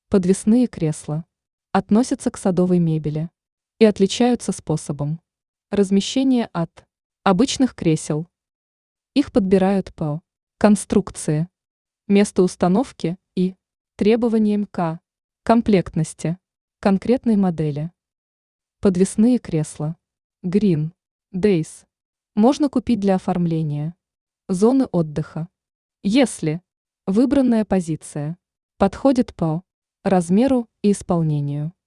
Подвесные кресла относятся к садовой мебели и отличаются способом размещения от обычных кресел. Их подбирают по конструкции, месту установки и требованиям к комплектности конкретной модели. Подвесные кресла Green Days можно купить для оформления зоны отдыха, если выбранная позиция подходит по размеру и исполнению.